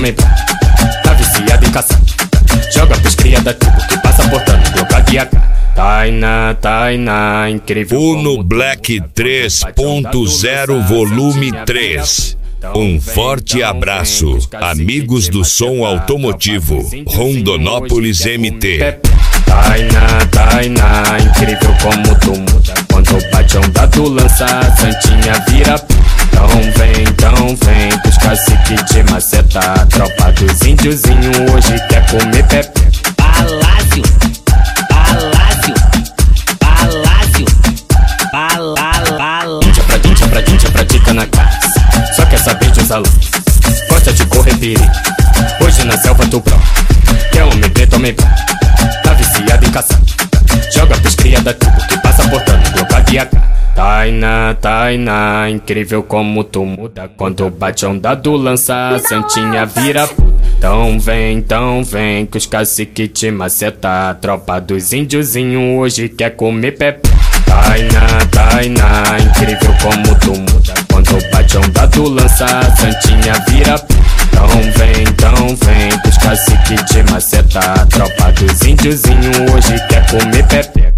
também tá viciada em caçar. Joga pros cria da tribo que passa portando Glock e AK. Tainá, incrível. Uno Black 3.0 volume 3. Um forte abraço, amigos do som automotivo, Rondonópolis MT. Tainá, incrível como tu muda. Quando bate onda tu lança, a santinha vira. Então vem, pros cacique de maceta. Tropa dos índiozinho hoje quer comer pepe. Palácio. Índia pratica na casa, só quer saber de usar luz. Gosta de correr perigo, hoje na selva tu pró. Quer homem preto, homem branco, tá viciado em caçar. Joga pros cria da tribo que passa portando Glock e AK. Tainá, incrível como tu muda. Quando bate onda tu lança, a santinha vira puta. Então vem, que os cacique te maceta. Tropa dos índiozinho hoje quer comer pepe. Tainá, incrível como tu muda. Quando bate onda tu lança, a santinha vira puta. Então vem, que os cacique te maceta. Tropa dos índiozinho hoje quer comer pepe.